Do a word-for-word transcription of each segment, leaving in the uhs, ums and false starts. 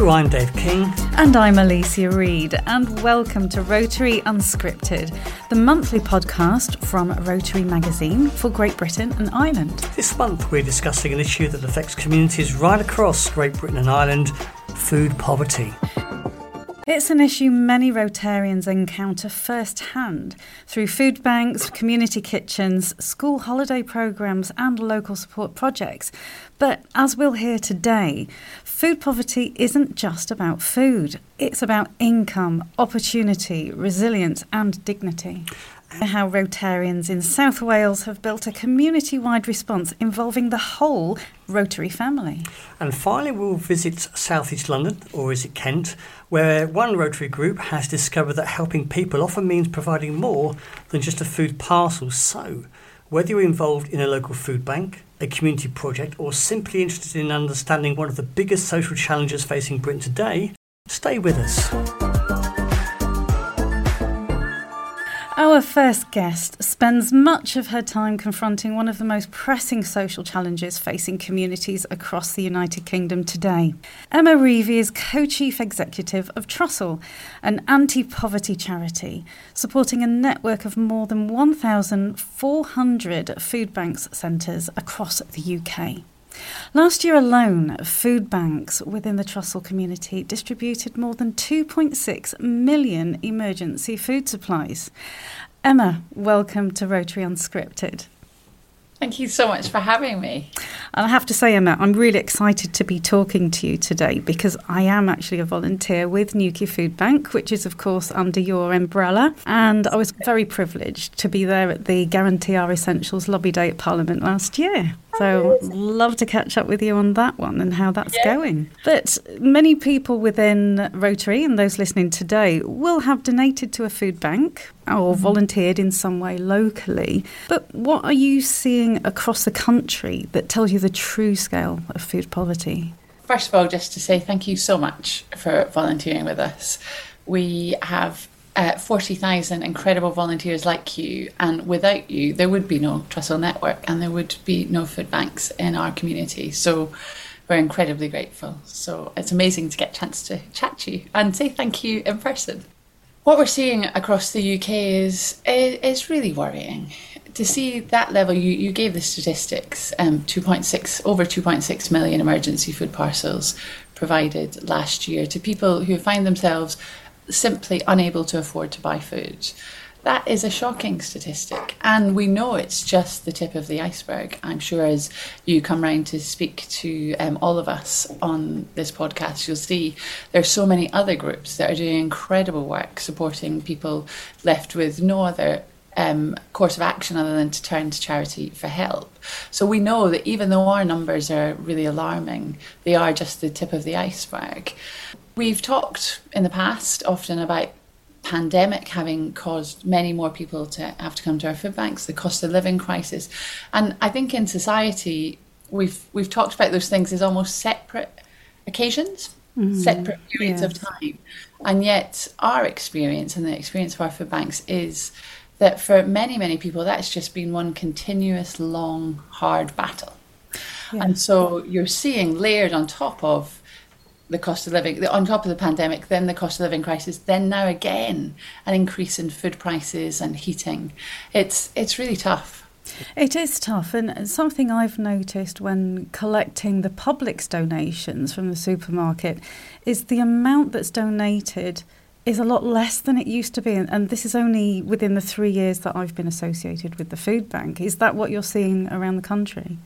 Hello, I'm Dave King. And I'm Alicia Reid, and welcome to Rotary Unscripted, the monthly podcast from Rotary magazine for Great Britain and Ireland. This month we're discussing an issue that affects communities right across Great Britain and Ireland, food poverty. It's an issue many Rotarians encounter firsthand through food banks, community kitchens, school holiday programmes and local support projects. But as we'll hear today, food poverty isn't just about food. It's about income, opportunity, resilience and dignity. How Rotarians in South Wales have built a community-wide response involving the whole Rotary family. And finally we'll visit South East London, or is it Kent, where one Rotary group has discovered that helping people often means providing more than just a food parcel. So, whether you're involved in a local food bank, a community project, or simply interested in understanding one of the biggest social challenges facing Britain today, stay with us. Our first guest spends much of her time confronting one of the most pressing social challenges facing communities across the United Kingdom today. Emma Reevey is co-chief executive of Trussell, an anti-poverty charity, supporting a network of more than one thousand four hundred food banks centres across the U K. Last year alone, food banks within the Trussell community distributed more than two point six million emergency food supplies. Emma, welcome to Rotary Unscripted. Thank you so much for having me. And I have to say, Emma, I'm really excited to be talking to you today because I am actually a volunteer with Newquay Food Bank, which is, of course, under your umbrella. And I was very privileged to be there at the Guarantee Our Essentials Lobby Day at Parliament last year. So love to catch up with you on that one and how that's yeah. going. But many people within Rotary and those listening today will have donated to a food bank or mm-hmm. volunteered in some way locally. But what are you seeing across the country that tells you the true scale of food poverty? First of all, just to say thank you so much for volunteering with us. We have Uh, forty thousand incredible volunteers like you, and without you there would be no Trussell network and there would be no food banks in our community, so we're incredibly grateful. So it's amazing to get a chance to chat to you and say thank you in person. What we're seeing across the U K is is really worrying. To see that level, you, you gave the statistics, um, two point six over two point six million emergency food parcels provided last year to people who find themselves simply unable to afford to buy food. That is a shocking statistic, and we know it's just the tip of the iceberg. I'm sure as you come round to speak to um, all of us on this podcast, you'll see there's so many other groups that are doing incredible work supporting people left with no other um, course of action other than to turn to charity for help. So we know that even though our numbers are really alarming, they are just the tip of the iceberg. We've talked in the past often about pandemic having caused many more people to have to come to our food banks, the cost of living crisis. And I think in society, we've we've talked about those things as almost separate occasions, mm-hmm. separate periods yes. of time. And yet our experience and the experience of our food banks is that for many, many people, that's just been one continuous, long, hard battle. Yeah. And so you're seeing layered on top of the cost of living, on top of the pandemic, then the cost of living crisis, then now again an increase in food prices and heating. It's it's really tough. It is tough, and something I've noticed when collecting the public's donations from the supermarket is the amount that's donated is a lot less than it used to be, and this is only within the three years that I've been associated with the food bank. Is that what you're seeing around the country?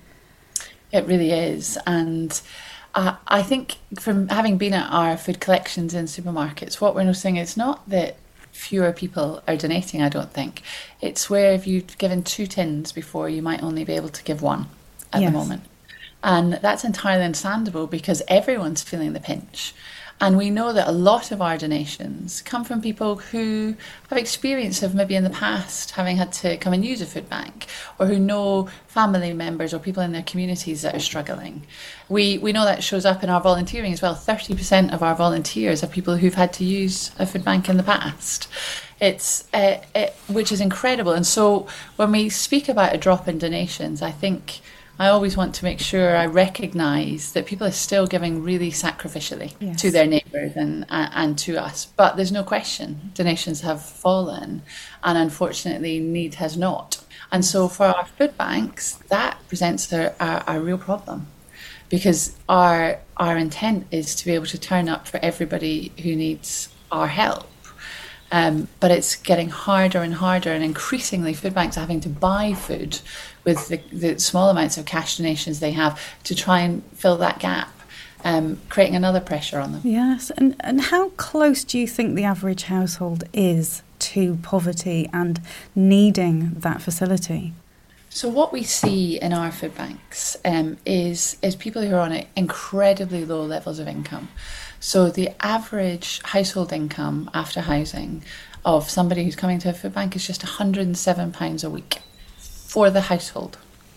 It really is, and Uh, I think from having been at our food collections in supermarkets, what we're noticing is not that fewer people are donating, I don't think. It's where if you've given two tins before, you might only be able to give one at yes. the moment. And that's entirely understandable because everyone's feeling the pinch. And we know that a lot of our donations come from people who have experience of maybe in the past having had to come and use a food bank, or who know family members or people in their communities that are struggling. We we know that shows up in our volunteering as well. thirty percent of our volunteers are people who've had to use a food bank in the past. It's uh, it, which is incredible. And so when we speak about a drop in donations, I think I always want to make sure I recognise that people are still giving really sacrificially yes. to their neighbours and, and, and to us. But there's no question, donations have fallen, and unfortunately need has not. And so for our food banks, that presents a, a, a real problem, because our our intent is to be able to turn up for everybody who needs our help. Um, but it's getting harder and harder, and increasingly food banks are having to buy food with the, the small amounts of cash donations they have to try and fill that gap, um, creating another pressure on them. Yes, and, and how close do you think the average household is to poverty and needing that facility? So what we see in our food banks um, is, is people who are on incredibly low levels of income. So the average household income after housing of somebody who's coming to a food bank is just one hundred and seven pounds a week for the household.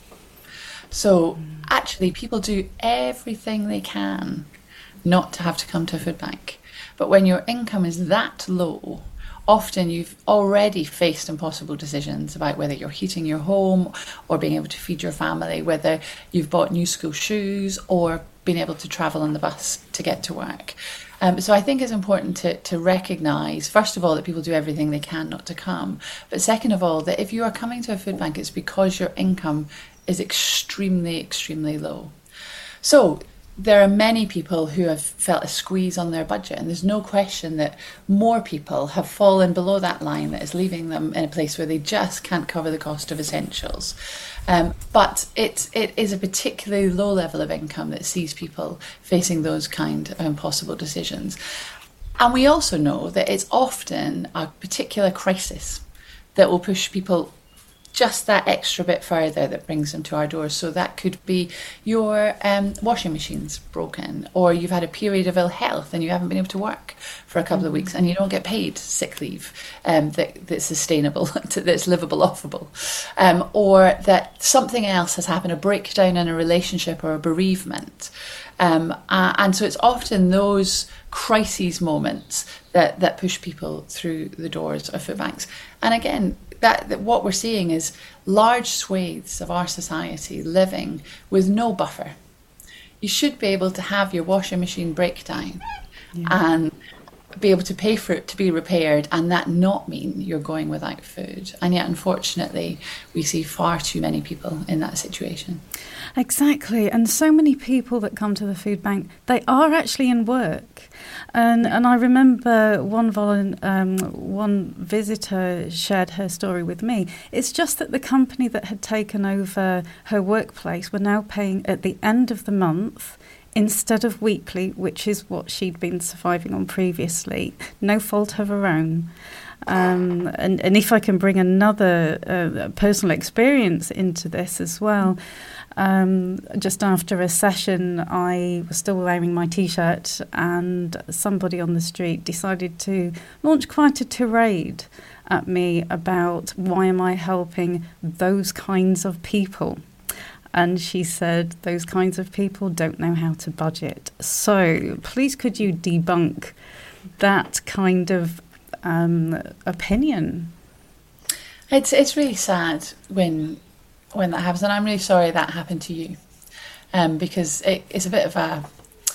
So actually people do everything they can not to have to come to a food bank. But when your income is that low, often you've already faced impossible decisions about whether you're heating your home or being able to feed your family, whether you've bought new school shoes or been able to travel on the bus to get to work. Um, so I think it's important to, to recognise, first of all, that people do everything they can not to come. But second of all, that if you are coming to a food bank, it's because your income is extremely, extremely low. So there are many people who have felt a squeeze on their budget, and there's no question that more people have fallen below that line that is leaving them in a place where they just can't cover the cost of essentials. Um, but it, it is a particularly low level of income that sees people facing those kind of impossible decisions. And we also know that it's often a particular crisis that will push people just that extra bit further that brings them to our doors. So that could be your um, washing machine's broken, or you've had a period of ill health and you haven't been able to work for a couple mm-hmm. of weeks and you don't get paid sick leave um, that, that's sustainable, that's livable, offable. Um, or that something else has happened, a breakdown in a relationship or a bereavement. Um, uh, and so it's often those crises moments that, that push people through the doors of food banks. And again, That, that what we're seeing is large swathes of our society living with no buffer. You should be able to have your washing machine break down yeah. and be able to pay for it to be repaired, and that not mean you're going without food. And yet, unfortunately, we see far too many people in that situation. Exactly. And so many people that come to the food bank, they are actually in work. And and I remember one volu- um, one visitor shared her story with me. It's just that the company that had taken over her workplace were now paying at the end of the month instead of weekly, which is what she'd been surviving on previously. No fault of her own. Um, and, and if I can bring another uh, personal experience into this as well, um, just after a session, I was still wearing my T-shirt, and somebody on the street decided to launch quite a tirade at me about why am I helping those kinds of people. And she said those kinds of people don't know how to budget. So please could you debunk that kind of um, opinion? It's it's really sad when when that happens, and I'm really sorry that happened to you, um, because it, it's a bit of a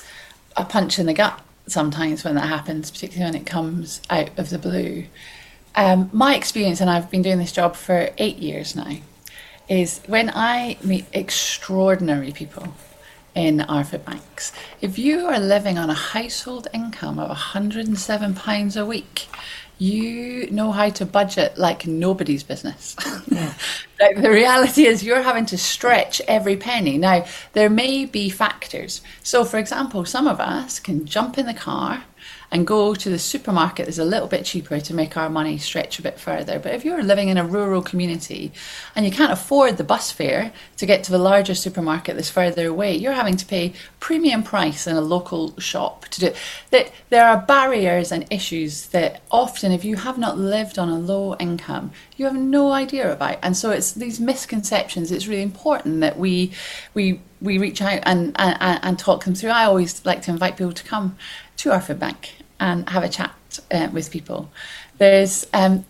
a punch in the gut sometimes when that happens, particularly when it comes out of the blue. Um, my experience, and I've been doing this job for eight years now, is when I meet extraordinary people in our food banks, if you are living on a household income of one hundred and seven pounds a week, you know how to budget like nobody's business. Yeah. Like the reality is you're having to stretch every penny. Now, there may be factors. So, for example, some of us can jump in the car and go to the supermarket that's a little bit cheaper to make our money stretch a bit further. But if you're living in a rural community and you can't afford the bus fare to get to the larger supermarket that's further away, you're having to pay premium price in a local shop to do it. That there are barriers and issues that often, if you have not lived on a low income, you have no idea about. And so it's these misconceptions. It's really important that we we we reach out and, and, and talk them through. I always like to invite people to come to our food bank and have a chat uh, with people. There's um,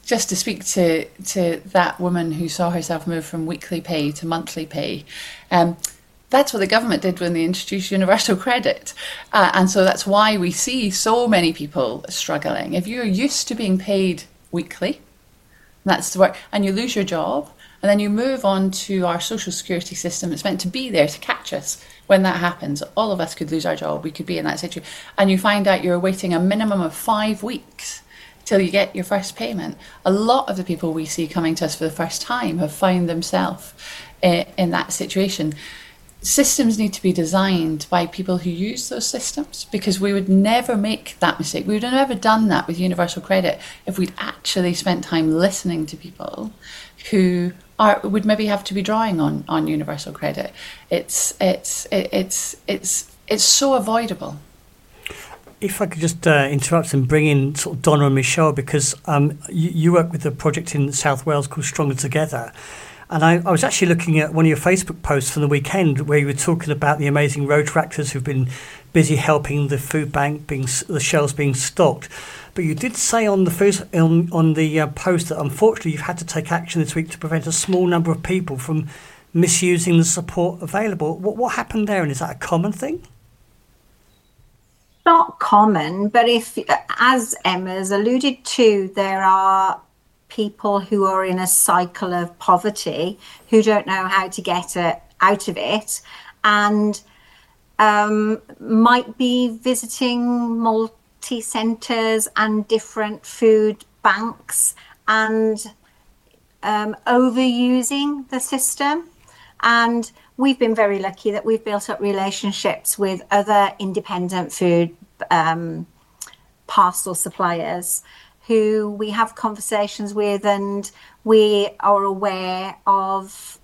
just to speak to, to that woman who saw herself move from weekly pay to monthly pay, um, that's what the government did when they introduced universal credit. Uh, and so that's why we see so many people struggling. If you're used to being paid weekly, that's the work, and you lose your job, and then you move on to our social security system. It's meant to be there to catch us when that happens. All of us could lose our job. We could be in that situation. And you find out you're waiting a minimum of five weeks till you get your first payment. A lot of the people we see coming to us for the first time have found themselves uh, in that situation. Systems need to be designed by people who use those systems, because we would never make that mistake. We would have never done that with universal credit if we'd actually spent time listening to people who are would maybe have to be drawing on, on universal credit. It's it's it's it's it's so avoidable. If I could just uh, interrupt and bring in sort of Donna and Michelle, because um, you, you work with a project in South Wales called Stronger Together. And I, I was actually looking at one of your Facebook posts from the weekend where you were talking about the amazing Rotaractors who've been busy helping the food bank, being the shelves being stocked. But you did say on the first, on, on the uh, post that unfortunately you've had to take action this week to prevent a small number of people from misusing the support available. What, what happened there, and is that a common thing? Not common, but if, as Emma's alluded to, there are people who are in a cycle of poverty who don't know how to get it, out of it, and um, might be visiting multi-centres and different food banks and um, overusing the system. And we've been very lucky that we've built up relationships with other independent food um, parcel suppliers who we have conversations with, and we are aware of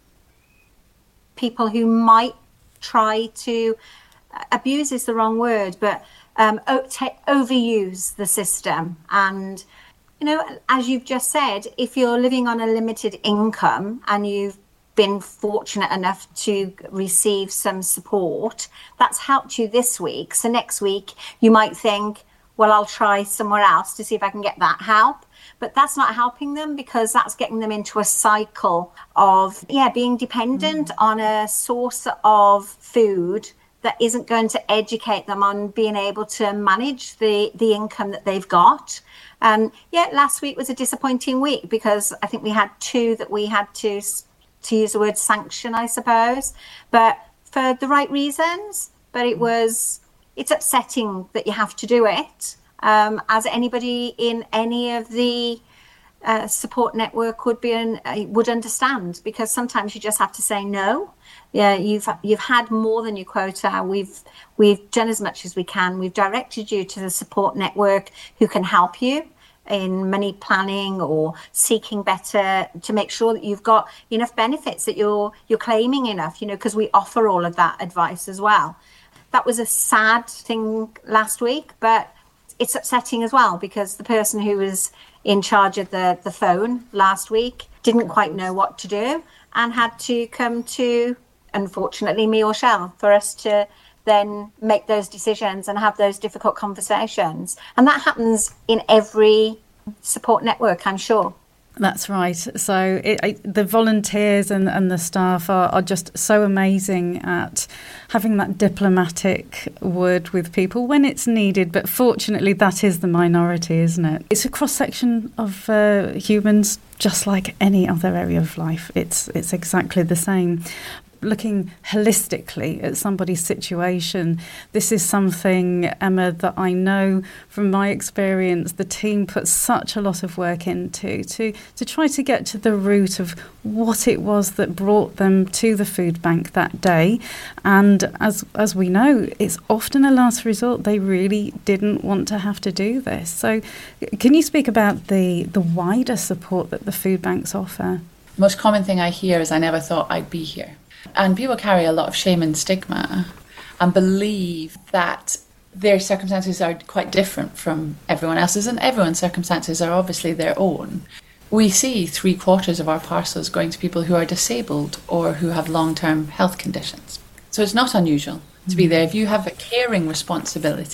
people who might try to, abuse is the wrong word, but um, o- t- overuse the system. And, you know, as you've just said, if you're living on a limited income and you've been fortunate enough to receive some support, that's helped you this week. So next week you might think, well, I'll try somewhere else to see if I can get that help. But that's not helping them, because that's getting them into a cycle of, yeah, being dependent mm. on a source of food that isn't going to educate them on being able to manage the, the income that they've got. And yeah, last week was a disappointing week because I think we had two that we had to, to use the word sanction, I suppose, but for the right reasons. But it was... It's upsetting that you have to do it, um, as anybody in any of the uh, support network would be an, uh, would understand, because sometimes you just have to say no. Yeah, you've you've had more than your quota. We've we've done as much as we can. We've directed you to the support network who can help you in money planning or seeking better to make sure that you've got enough benefits, that you're you're claiming enough. You know, because we offer all of that advice as well. That was a sad thing last week, but it's upsetting as well, because the person who was in charge of the, the phone last week didn't quite know what to do and had to come to, unfortunately, me or Shell for us to then make those decisions and have those difficult conversations. And that happens in every support network, I'm sure. That's right. So it, it, the volunteers and, and the staff are, are just so amazing at having that diplomatic word with people when it's needed. But fortunately, that is the minority, isn't it? It's a cross-section of uh, humans, just like any other area of life. It's it's exactly the same. Looking holistically at somebody's situation, this is something, Emma, that I know from my experience the team put such a lot of work into to, to try to get to the root of what it was that brought them to the food bank that day. And as as we know, it's often a last resort. They really didn't want to have to do this. So can you speak about the, the wider support that the food banks offer? The most common thing I hear is, I never thought I'd be here. And people carry a lot of shame and stigma and believe that their circumstances are quite different from everyone else's, and everyone's circumstances are obviously their own. We see three quarters of our parcels going to people who are disabled or who have long-term health conditions. So it's not unusual to be there. If you have a caring responsibility,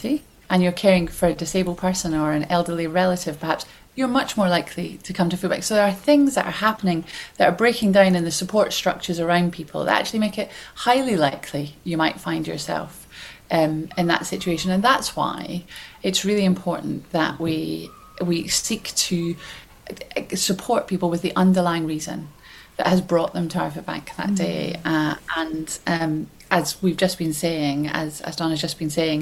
and you're caring for a disabled person or an elderly relative perhaps, you're much more likely to come to food banks. So there are things that are happening that are breaking down in the support structures around people that actually make it highly likely you might find yourself um, in that situation. And that's why it's really important that we we seek to support people with the underlying reason that has brought them to our food bank that day. Uh, and um, as we've just been saying, as, as Donna's just been saying,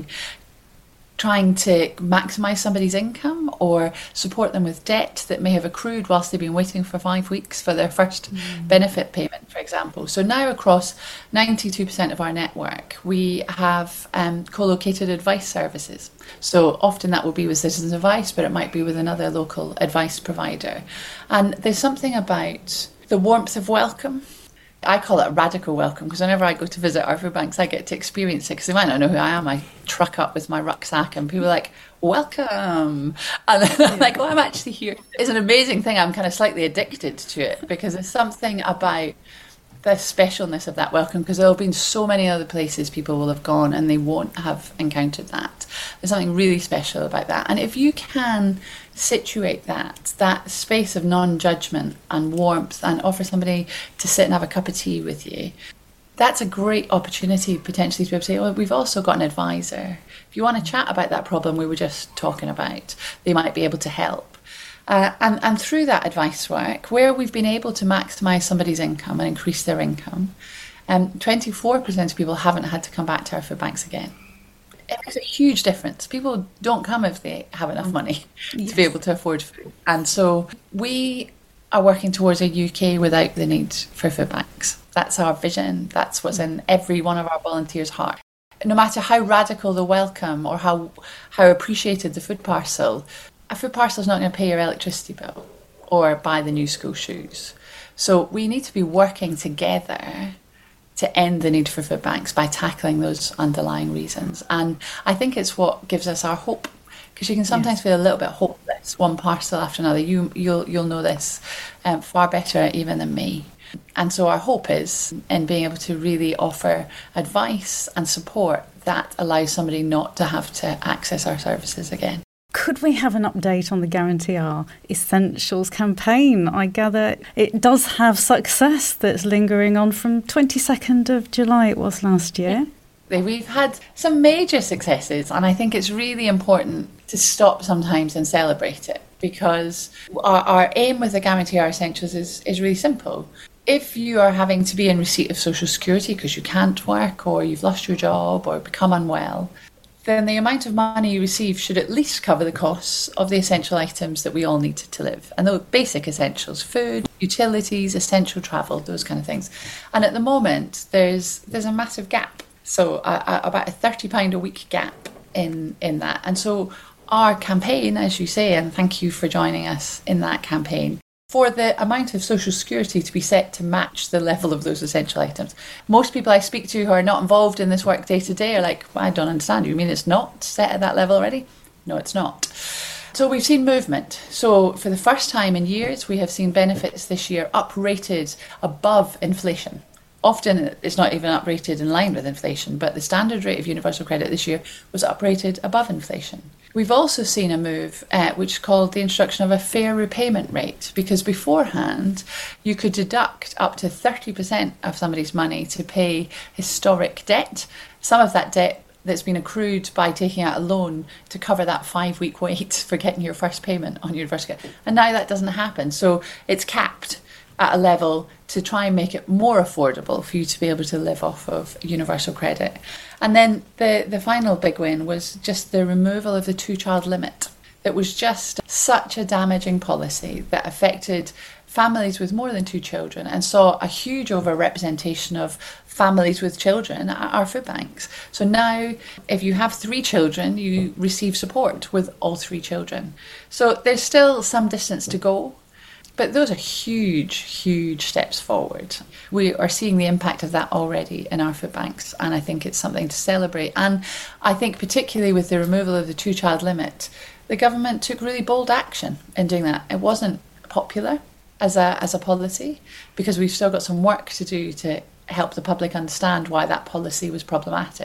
trying to maximise somebody's income or support them with debt that may have accrued whilst they've been waiting for five weeks for their first mm. benefit payment, for example. So now across ninety-two percent of our network, we have um, co-located advice services. So often that will be with Citizens Advice, but it might be with another local advice provider. And there's something about the warmth of welcome. I call it a radical welcome, because whenever I go to visit our food banks, I get to experience it, because they might not know who I am. I truck up with my rucksack and people are like, welcome. And then I'm like, oh, I'm actually here. It's an amazing thing. I'm kind of slightly addicted to it, because there's something about the specialness of that welcome, because there have been so many other places people will have gone and they won't have encountered that. There's something really special about that. And if you can situate that, that space of non-judgment and warmth, and offer somebody to sit and have a cup of tea with you, that's a great opportunity potentially to be able to say, oh, we've also got an advisor. If you want to chat about that problem we were just talking about, they might be able to help. Uh, and, and through that advice work, where we've been able to maximise somebody's income and increase their income, um, twenty-four percent of people haven't had to come back to our food banks again. It makes a huge difference. People don't come if they have enough money yes. to be able to afford food. And so we are working towards a U K without the need for food banks. That's our vision. That's what's in every one of our volunteers' heart. No matter how radical the welcome or how how appreciated the food parcel, a food parcel is not going to pay your electricity bill or buy the new school shoes. So we need to be working together to end the need for food banks by tackling those underlying reasons. And I think it's what gives us our hope, because you can sometimes yes. feel a little bit hopeless, one parcel after another. You, you'll, you'll know this um, far better even than me. And so our hope is in being able to really offer advice and support that allows somebody not to have to access our services again. Could we have an update on the Guarantee Our Essentials campaign? I gather it does have success that's lingering on from twenty-second of July it was last year. We've had some major successes, and I think it's really important to stop sometimes and celebrate it, because our, our aim with the Guarantee Our Essentials is, is really simple. If you are having to be in receipt of Social Security because you can't work or you've lost your job or become unwell, then the amount of money you receive should at least cover the costs of the essential items that we all need to live. And those basic essentials, food, utilities, essential travel, those kind of things. And at the moment, there's there's a massive gap. So uh, uh, about a thirty pounds a week gap in, in that. And so our campaign, as you say, and thank you for joining us in that campaign, for the amount of Social Security to be set to match the level of those essential items. Most people I speak to who are not involved in this work day to day are like, well, I don't understand. You mean it's not set at that level already? No, it's not. So we've seen movement. So for the first time in years, we have seen benefits this year uprated above inflation. Often it's not even uprated in line with inflation, but the standard rate of universal credit this year was uprated above inflation. We've also seen a move uh, which is called the introduction of a fair repayment rate, because beforehand you could deduct up to thirty percent of somebody's money to pay historic debt, some of that debt that's been accrued by taking out a loan to cover that five-week wait for getting your first payment on universal credit. And now that doesn't happen, so it's capped at a level to try and make it more affordable for you to be able to live off of universal credit. And then the, the final big win was just the removal of the two-child limit. It was just such a damaging policy that affected families with more than two children and saw a huge overrepresentation of families with children at our food banks. So now, if you have three children, you receive support with all three children. So there's still some distance to go, but those are huge, huge steps forward. We are seeing the impact of that already in our food banks, and I think it's something to celebrate. And I think particularly with the removal of the two-child limit, the government took really bold action in doing that. It wasn't popular as a as a policy, because we've still got some work to do to help the public understand why that policy was problematic.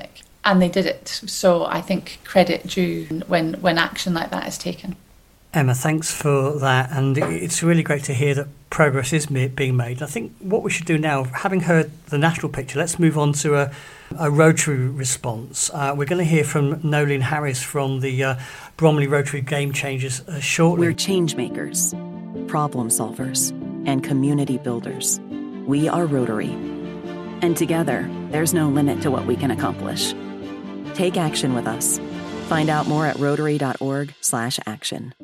and they did it. So I think credit due when, when action like that is taken. Emma, thanks for that. And it's really great to hear that progress is being made. I think what we should do now, having heard the national picture, let's move on to a, a Rotary response. Uh, we're going to hear from Nolene Harris from the uh, Bromley Rotary Game Changers uh, shortly. We're change makers, problem solvers, and community builders. We are Rotary. And together, there's no limit to what we can accomplish. Take action with us. Find out more at rotary.org slash action.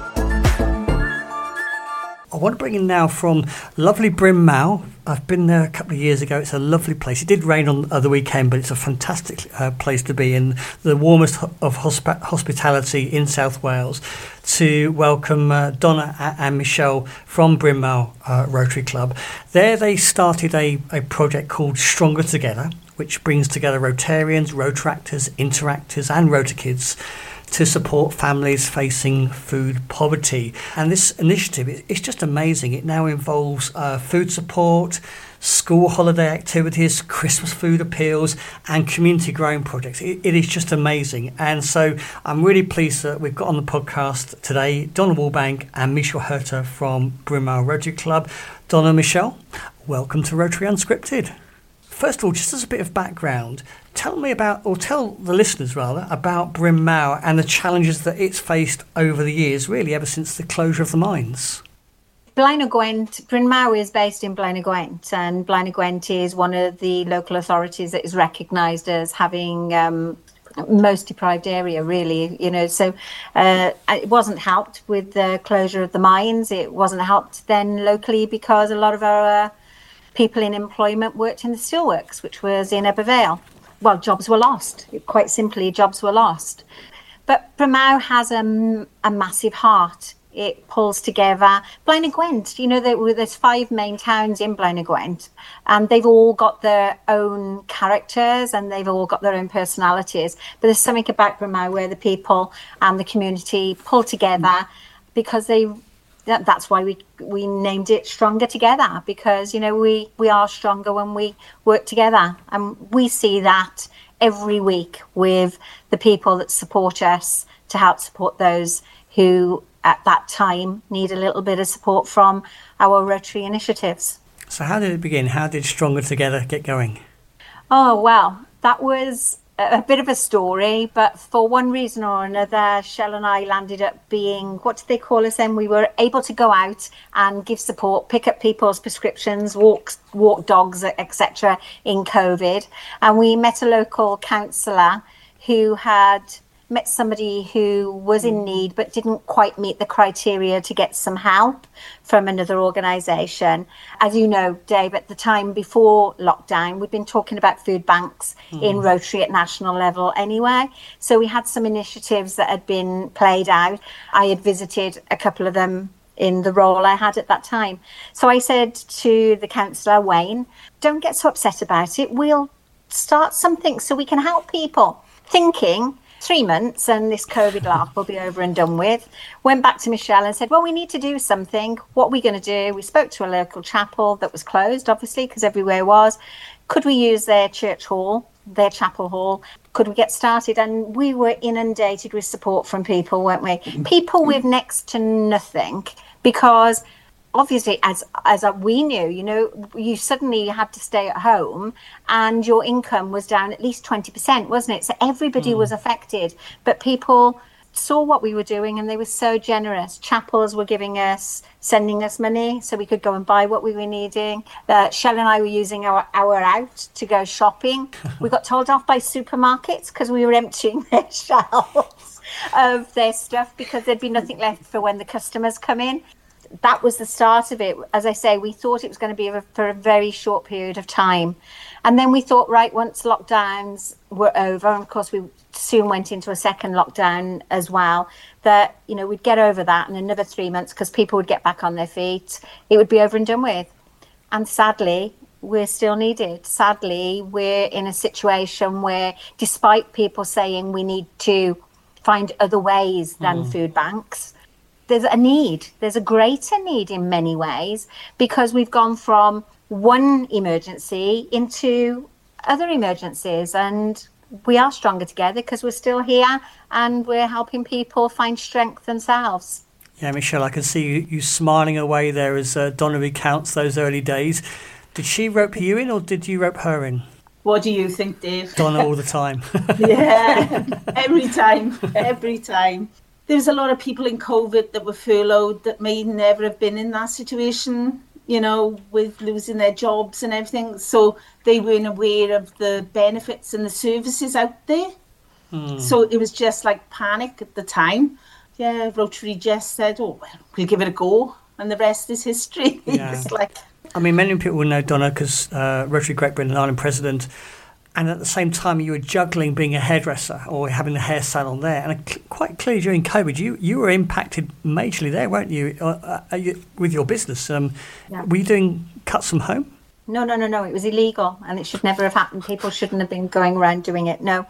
I want to bring in now from lovely Bryn Mawr. I've been there a couple of years ago. It's a lovely place. It did rain on the weekend, but it's a fantastic uh, place to be in, the warmest of hosp- hospitality in South Wales, to welcome uh, Donna and Michelle from Bryn Mawr uh, Rotary Club. There they started a, a project called Stronger Together, which brings together Rotarians, Rotaractors, Interactors and Rotakids to support families facing food poverty. And this initiative is just amazing. It now involves uh, food support, school holiday activities, Christmas food appeals and community growing projects. It, it is just amazing. And so I'm really pleased that we've got on the podcast today Donna Wallbank and Michelle Herter from Bryn Mawr Rotary Club. Donna, Michelle, welcome to Rotary Unscripted. First of all, just as a bit of background, tell me about, or tell the listeners rather, about Bryn Mawr and the challenges that it's faced over the years, really ever since the closure of the mines. Blaen y Gwent, Bryn Mawr is based in Blaen y Gwent, and Blaen y Gwent is one of the local authorities that is recognised as having um, most deprived area, really. You know, so uh, it wasn't helped with the closure of the mines. It wasn't helped then locally because a lot of our uh, people in employment worked in the steelworks, which was in Ebbw Vale. Well, jobs were lost. Quite simply, jobs were lost. But Bryn Mawr has a, a massive heart. It pulls together Blaen y Gwent. You know, there, there's five main towns in Blaen y Gwent, and they've all got their own characters and they've all got their own personalities. But there's something about Bryn Mawr where the people and the community pull together because they. That, that's why we we named it Stronger Together, because, you know, we, we are stronger when we work together. And we see that every week with the people that support us to help support those who at that time need a little bit of support from our Rotary initiatives. So how did it begin? How did Stronger Together get going? Oh, well, that was a bit of a story, but for one reason or another, Shell and I landed up being, what do they call us then? We were able to go out and give support, pick up people's prescriptions, walk, walk dogs, et cetera in COVID. And we met a local councillor who had met somebody who was in need but didn't quite meet the criteria to get some help from another organisation. As you know, Dave, at the time before lockdown, we'd been talking about food banks mm. in Rotary at national level anyway. So we had some initiatives that had been played out. I had visited a couple of them in the role I had at that time. So I said to the councillor, Wayne, don't get so upset about it. We'll start something so we can help people. Thinking three months and this COVID laugh will be over and done with. Went back to Michelle and said, well, we need to do something. What are we going to do? We spoke to a local chapel that was closed, obviously, because everywhere was. Could we use their church hall, their chapel hall? Could we get started? And we were inundated with support from people, weren't we? People with next to nothing, because obviously, as as we knew, you know, you suddenly had to stay at home and your income was down at least twenty percent, wasn't it? So everybody mm. was affected. But people saw what we were doing and they were so generous. Chapels were giving us, sending us money so we could go and buy what we were needing. Uh, Shell and I were using our hour out to go shopping. We got told off by supermarkets because we were emptying their shelves of their stuff because there'd be nothing left for when the customers come in. That was the start of it. As I say, we thought it was going to be a, for a very short period of time. And then we thought, right, once lockdowns were over, and of course we soon went into a second lockdown as well, that, you know, we'd get over that in another three months because people would get back on their feet. It would be over and done with. And sadly, we're still needed. Sadly, we're in a situation where, despite people saying we need to find other ways than mm. food banks, there's a need, there's a greater need in many ways, because we've gone from one emergency into other emergencies. And we are stronger together because we're still here and we're helping people find strength themselves. Yeah, Michelle, I can see you, you smiling away there as uh, Donna recounts those early days. Did she rope you in or did you rope her in? What do you think, Dave? Donna all the time. Yeah, every time, every time. There was a lot of people in COVID that were furloughed that may never have been in that situation, you know, with losing their jobs and everything. So they weren't aware of the benefits and the services out there. Mm. So it was just like panic at the time. Yeah, Rotary just said, oh, well, we'll give it a go. And the rest is history. Yeah. It's like... I mean, many people will know Donna because uh, Rotary Great Britain Ireland president, and at the same time you were juggling being a hairdresser or having a hair salon there. And uh, quite clearly during COVID, you, you were impacted majorly there, weren't you, uh, uh, you with your business? Um, yeah. Were you doing cuts from home? No, no, no, no. It was illegal and it should never have happened. People shouldn't have been going around doing it. No,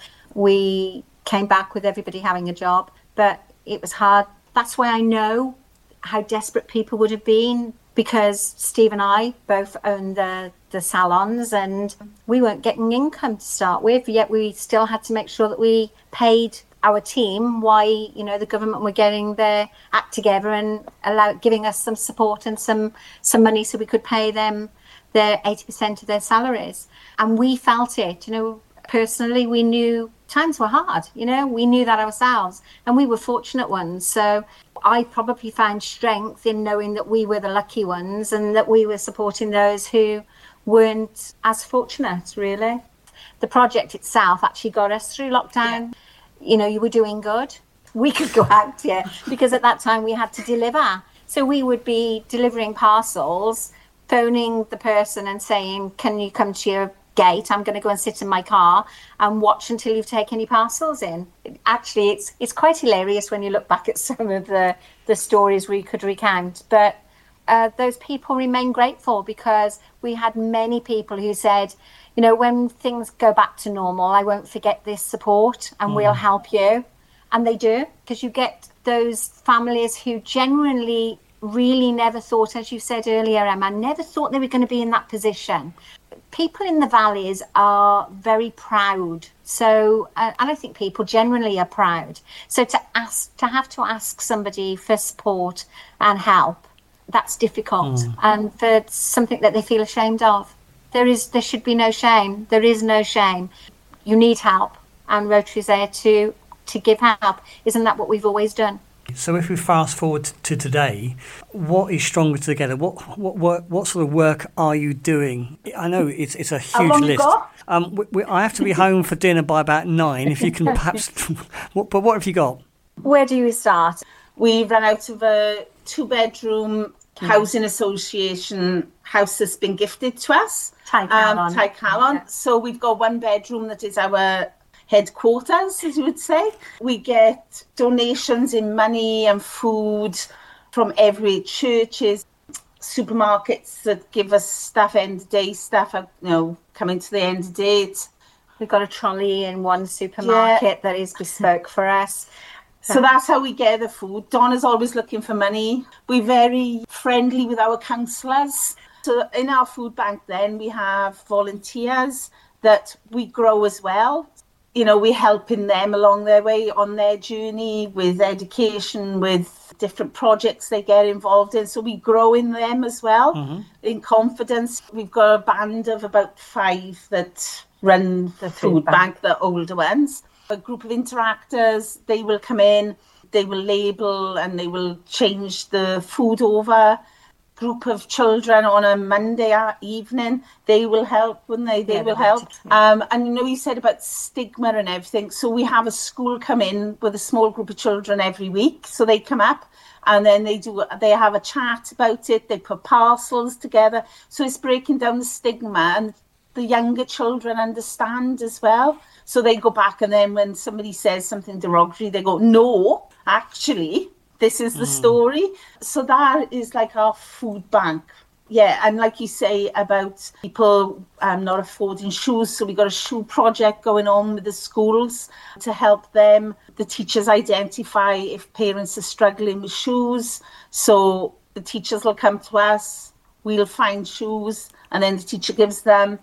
we came back with everybody having a job, but it was hard. That's why I know how desperate people would have been, because Steve and I both own the, the salons and we weren't getting income to start with, yet we still had to make sure that we paid our team while, you know, the government were getting their act together and allow, giving us some support and some, some money so we could pay them their eighty percent of their salaries. And we felt it, you know, personally, we knew times were hard, you know, we knew that ourselves and we were fortunate ones. So I probably found strength in knowing that we were the lucky ones and that we were supporting those who weren't as fortunate, really. The project itself actually got us through lockdown. You know, you were doing good. We could go out, yeah, because at that time we had to deliver. So we would be delivering parcels, phoning the person and saying, can you come to your gate? I'm going to go and sit in my car and watch until you've taken your parcels in. Actually, it's it's quite hilarious when you look back at some of the, the stories we could recount. But uh, those people remain grateful because we had many people who said, you know, when things go back to normal, I won't forget this support and mm. we'll help you. And they do, because you get those families who genuinely really never thought, as you said earlier, Emma, never thought they were going to be in that position. People in the valleys are very proud. So, uh, and I think people generally are proud. So to ask, to have to ask somebody for support and help, that's difficult. Mm. And for something that they feel ashamed of, there is, there should be no shame. There is no shame. You need help, and Rotary's there to to give help. Isn't that what we've always done? So if we fast forward to today, what is Stronger Together? What what what, what sort of work are you doing? I know it's it's a huge How long list. You got? Um, we, we, I have to be home for dinner by about nine. If you can perhaps, what, but what have you got? Where do you start? We ran out of a two-bedroom housing association house that's been gifted to us. Tyke Alon. Um, Tyke Alon. Yeah. So we've got one bedroom that is our headquarters, as you would say. We get donations in money and food from every churches, supermarkets that give us stuff end of day stuff, you know, coming to the end of date. We've got a trolley in one supermarket yeah. that is bespoke for us. So that's how we get the food. Donna's always looking for money. We're very friendly with our councillors. So in our food bank then we have volunteers that we grow as well. You know, we're helping them along their way on their journey with education, with different projects they get involved in. So we grow in them as well, mm-hmm. in confidence. We've got a band of about five that run the food, food bank, bank, the older ones. A group of interactors, they will come in, they will label and they will change the food over. Group of children on a Monday evening, they will help, wouldn't they? They yeah, will help. Um, and you know, you said about stigma and everything. So we have a school come in with a small group of children every week. So they come up and then they do, they have a chat about it. They put parcels together. So it's breaking down the stigma, and the younger children understand as well. So they go back, and then when somebody says something derogatory, they go, no, actually, this is the mm. story. So that is like our food bank. Yeah, and like you say about people um, not affording shoes. So we got a shoe project going on with the schools to help them. The teachers identify if parents are struggling with shoes. So the teachers will come to us, we'll find shoes, and then the teacher gives them.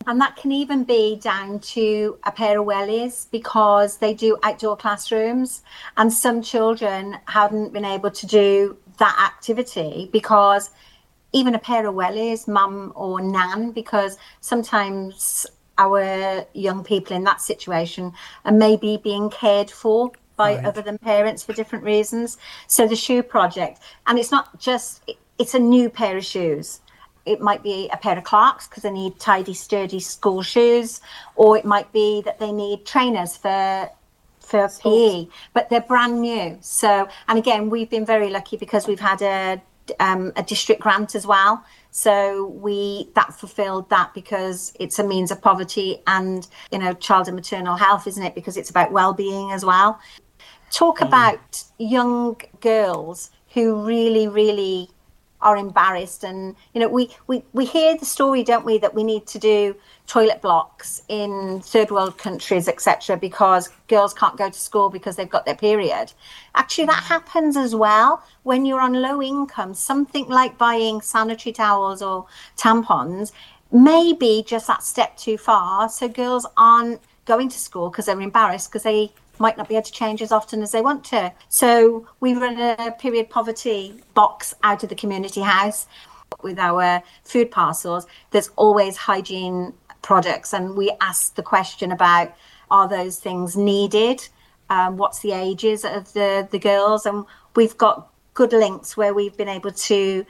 And that can even be down to a pair of wellies, because they do outdoor classrooms, and some children haven't been able to do that activity because even a pair of wellies, mum or nan, because sometimes our young people in that situation are maybe being cared for by right. other than parents for different reasons. So the shoe project, and it's not just, it's a new pair of shoes. It might be a pair of Clarks because they need tidy, sturdy school shoes, or it might be that they need trainers for for P E, but they're brand new. So, and again, we've been very lucky because we've had a um, a district grant as well. So we that fulfilled that, because it's a means of poverty and, you know, child and maternal health, isn't it? Because it's about well-being as well. Talk mm. about young girls who really, really are embarrassed, and you know we, we we hear the story, don't we, that we need to do toilet blocks in third world countries, etc., because girls can't go to school because they've got their period. Actually, that happens as well when you're on low income. Something like buying sanitary towels or tampons may be just that step too far, so girls aren't going to school because they're embarrassed, because they might not be able to change as often as they want to. So we run a period poverty box out of the community house with our food parcels. There's always hygiene products, and we ask the question about, are those things needed? Um, what's the ages of the, the girls? And we've got good links where we've been able to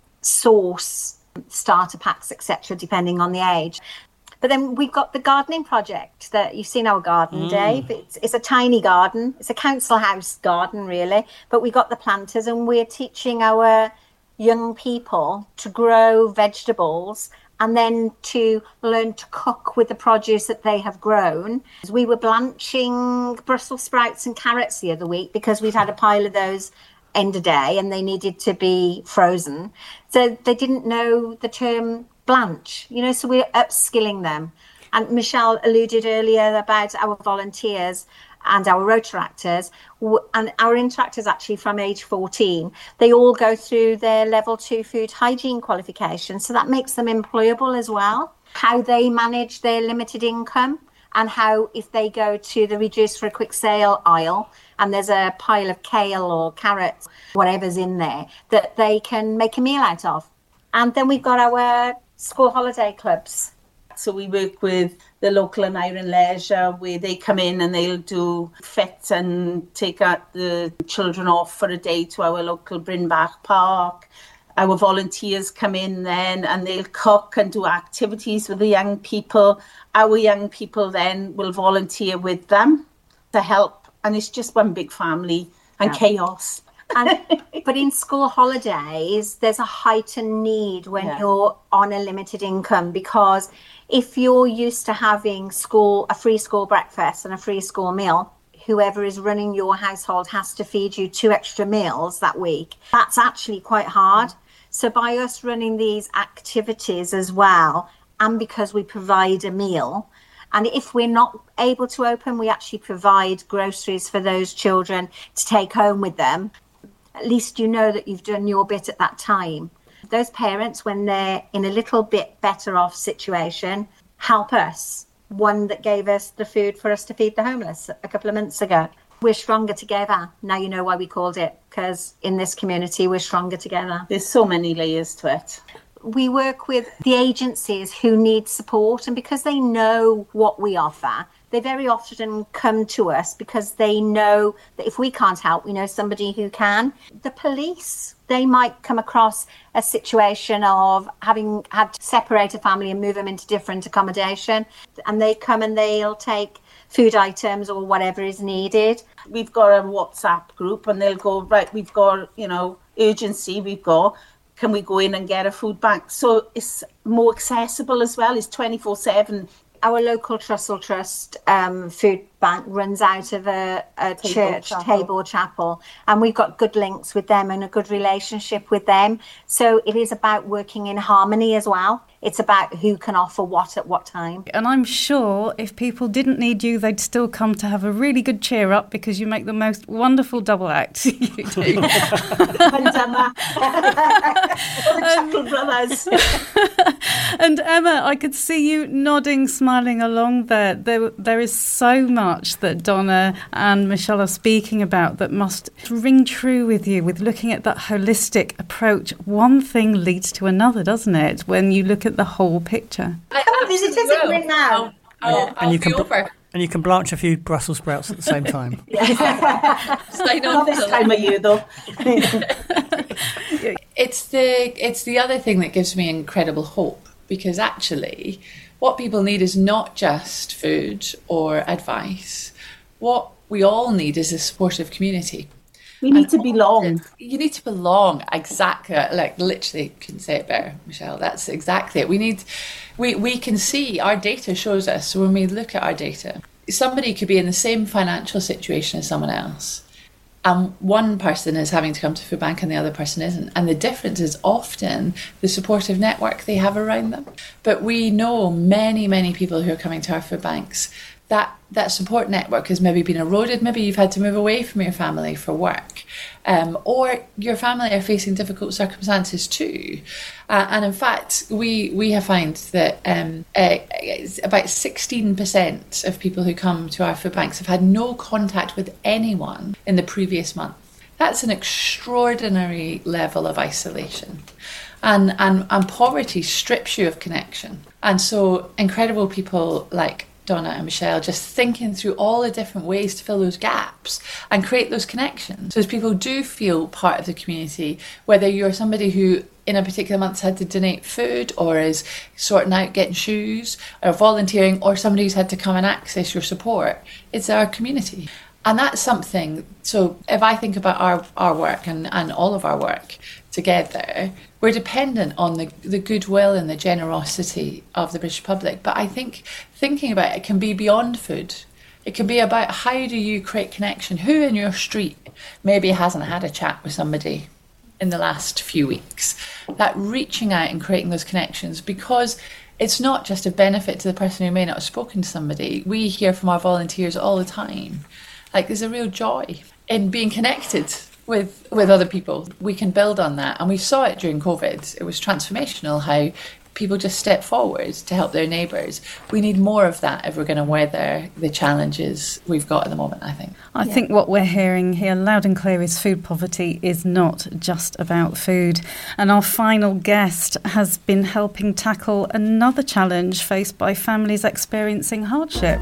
source starter packs, et cetera, depending on the age. But then we've got the gardening project that you've seen our garden, mm. Dave. It's, it's a tiny garden. It's a council house garden, really. But we got the planters, and we're teaching our young people to grow vegetables and then to learn to cook with the produce that they have grown. We were blanching Brussels sprouts and carrots the other week because we'd had a pile of those end of day and they needed to be frozen. So they didn't know the term blanch, you know, so we're upskilling them. And Michelle alluded earlier about our volunteers and our Rotaractors, and our interactors actually from age fourteen, they all go through their level two food hygiene qualification, so that makes them employable as well. How they manage their limited income, and how if they go to the reduce for a quick sale aisle and there's a pile of kale or carrots, whatever's in there, that they can make a meal out of. And then we've got our school holiday clubs. So we work with the local and Iron Leisure, where they come in and they'll do fit and take out the children off for a day to our local Brinbach Park. Our volunteers come in then and they'll cook and do activities with the young people. Our young people then will volunteer with them to help. And it's just one big family and yeah. chaos. And, but in school holidays, there's a heightened need when yeah. you're on a limited income, because if you're used to having school, a free school breakfast and a free school meal, whoever is running your household has to feed you two extra meals that week. That's actually quite hard. So by us running these activities as well, and because we provide a meal, and if we're not able to open, we actually provide groceries for those children to take home with them. At least you know that you've done your bit at that time. Those parents, when they're in a little bit better off situation, help us. One that gave us the food for us to feed the homeless a couple of months ago. We're stronger together. Now you know why we called it, because in this community, we're stronger together. There's so many layers to it. We work with the agencies who need support, and because they know what we offer, they very often come to us because they know that if we can't help, we know somebody who can. The police, they might come across a situation of having had to separate a family and move them into different accommodation, and they come and they'll take food items or whatever is needed. We've got a WhatsApp group and they'll go, right, we've got, you know, urgency, we've got, can we go in and get a food bank? So it's more accessible as well. It's twenty-four seven. Our local Trussell Trust um, food bank runs out of a, a Table church, chapel. Table Chapel, and we've got good links with them and a good relationship with them. So it is about working in harmony as well. It's about who can offer what at what time. And I'm sure if people didn't need you, they'd still come to have a really good cheer up because you make the most wonderful double act. You do. And Emma. the Chuckle Brothers. And Emma, I could see you nodding, smiling along there. There, there is so much that Donna and Michelle are speaking about that must ring true with you, with looking at that holistic approach. One thing leads to another, doesn't it, when you look at the whole picture? Come and visit us in Bryn now. I'll, I'll, and I'll you be can over. and you can blanch a few Brussels sprouts at the same time. Sign on Not for this the time of year, though. It's the it's the other thing that gives me incredible hope, because actually what people need is not just food or advice. What we all need is a supportive community. We need And to belong. You need to belong, exactly. Like literally, couldn't say it better, Michelle. That's exactly it. We need, we we can see, our data shows us. So when we look at our data, somebody could be in the same financial situation as someone else, and one person is having to come to food bank and the other person isn't. And the difference is often the supportive network they have around them. But we know many, many people who are coming to our food banks, that that support network has maybe been eroded. Maybe you've had to move away from your family for work, um, or your family are facing difficult circumstances too. Uh, and in fact, we we have found that um, uh, about sixteen percent of people who come to our food banks have had no contact with anyone in the previous month. That's an extraordinary level of isolation. And, and, and poverty strips you of connection. And so incredible people like Donna and Michelle just thinking through all the different ways to fill those gaps and create those connections. So as people do feel part of the community, whether you're somebody who in a particular month had to donate food or is sorting out getting shoes or volunteering, or somebody who's had to come and access your support, it's our community. And that's something, so if I think about our, our work and, and all of our work together, we're dependent on the, the goodwill and the generosity of the British public. But I think thinking about it can be beyond food. It can be about how do you create connection? Who in your street maybe hasn't had a chat with somebody in the last few weeks? That reaching out and creating those connections, because it's not just a benefit to the person who may not have spoken to somebody. We hear from our volunteers all the time. Like, there's a real joy in being connected with with other people. We can build on that, and we saw it during COVID. It was transformational how people just step forward to help their neighbours. We need more of that if we're going to weather the challenges we've got at the moment, I think. I yeah. think what we're hearing here loud and clear is food poverty is not just about food. And our final guest has been helping tackle another challenge faced by families experiencing hardship.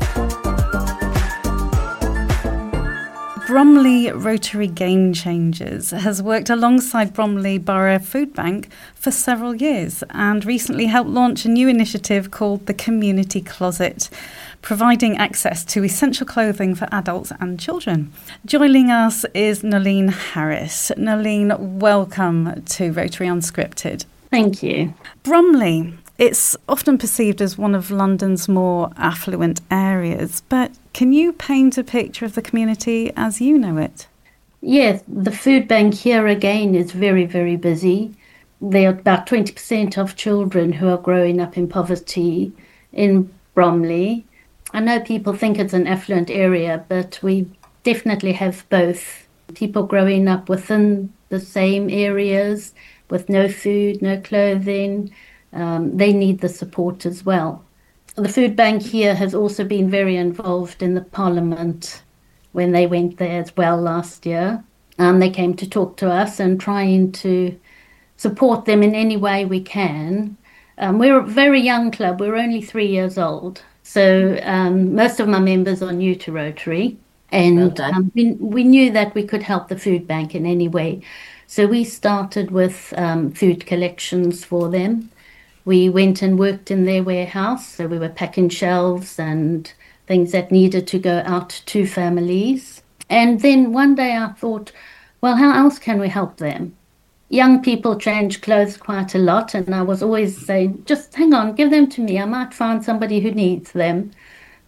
Bromley Rotary Game Changers has worked alongside Bromley Borough Food Bank for several years and recently helped launch a new initiative called the Community Closet, providing access to essential clothing for adults and children. Joining us is Nolene Harris. Nolene, welcome to Rotary Unscripted. Thank you. Bromley, it's often perceived as one of London's more affluent areas, but can you paint a picture of the community as you know it? Yes, the food bank here again is very, very busy. There are about twenty percent of children who are growing up in poverty in Bromley. I know people think it's an affluent area, but we definitely have both. People growing up within the same areas with no food, no clothing. Um, they need the support as well. The food bank here has also been very involved in the Parliament when they went there as well last year. Um, they came to talk to us and trying to support them in any way we can. Um, we're a very young club. We're only three years old. So um, most of my members are new to Rotary. And well um, we, we knew that we could help the food bank in any way. So we started with um, food collections for them. We went and worked in their warehouse, so we were packing shelves and things that needed to go out to families. And then one day I thought, well, how else can we help them? Young people change clothes quite a lot, and I was always saying, just hang on, give them to me. I might find somebody who needs them.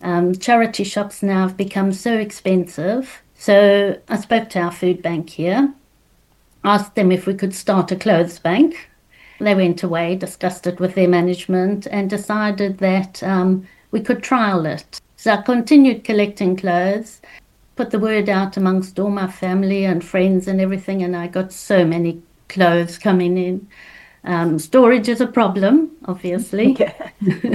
Um, charity shops now have become so expensive. So I spoke to our food bank here, asked them if we could start a clothes bank. They went away, discussed it with their management, and decided that um, we could trial it. So I continued collecting clothes, put the word out amongst all my family and friends and everything, and I got so many clothes coming in. Um, storage is a problem, obviously. Yeah.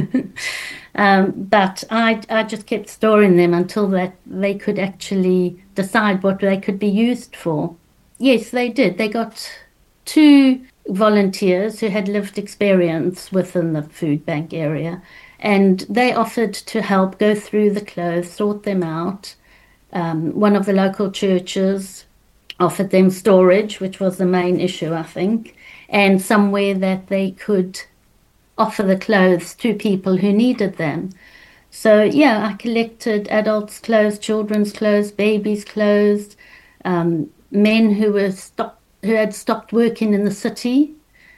um, but I, I just kept storing them until that they could actually decide what they could be used for. Yes, they did. They got two volunteers who had lived experience within the food bank area, and they offered to help go through the clothes, sort them out. Um, one of the local churches offered them storage, which was the main issue, I think, and somewhere that they could offer the clothes to people who needed them. So, yeah, I collected adults' clothes, children's clothes, babies' clothes, um, men who were stopped, who had stopped working in the city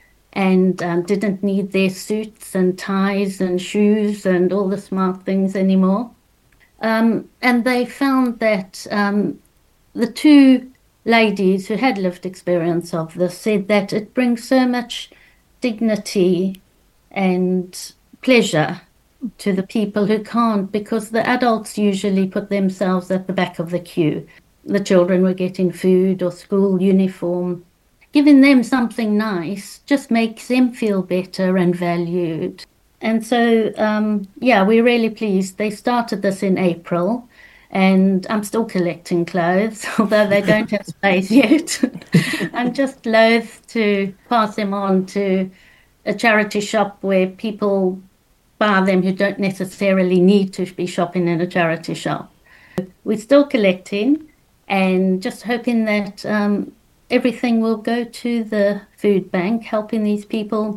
and um, didn't need their suits and ties and shoes and all the smart things anymore. Um, and they found that um, the two ladies who had lived experience of this said that it brings so much dignity and pleasure to the people who can't, because the adults usually put themselves at the back of the queue. The children were getting food or school uniform. Giving them something nice just makes them feel better and valued. And so, um, yeah, we're really pleased. They started this in April, and I'm still collecting clothes, although they don't have space yet. I'm just loath to pass them on to a charity shop where people buy them who don't necessarily need to be shopping in a charity shop. We're still collecting and just hoping that um, everything will go to the food bank, helping these people